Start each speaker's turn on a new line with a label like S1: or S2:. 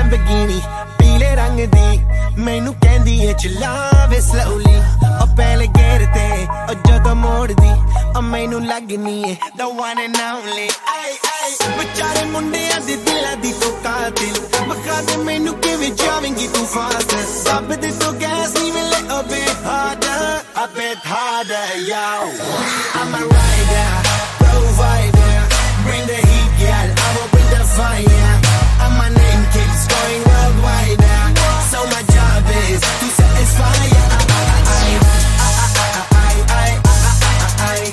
S1: Lamborghini पीले रंग दी मैनू कहंदी है चलावे slowly ओ पहले गेर ते ओ जदों मोड़ दी ओ मैनू लगनी है the one and only बेचारे मुंडियां दे दिलां दी तो कातिल बखा दे मैनू किवें जावेंगी तू फास्ट दब दे तो गैस नी मिले a bit harder yo I'm a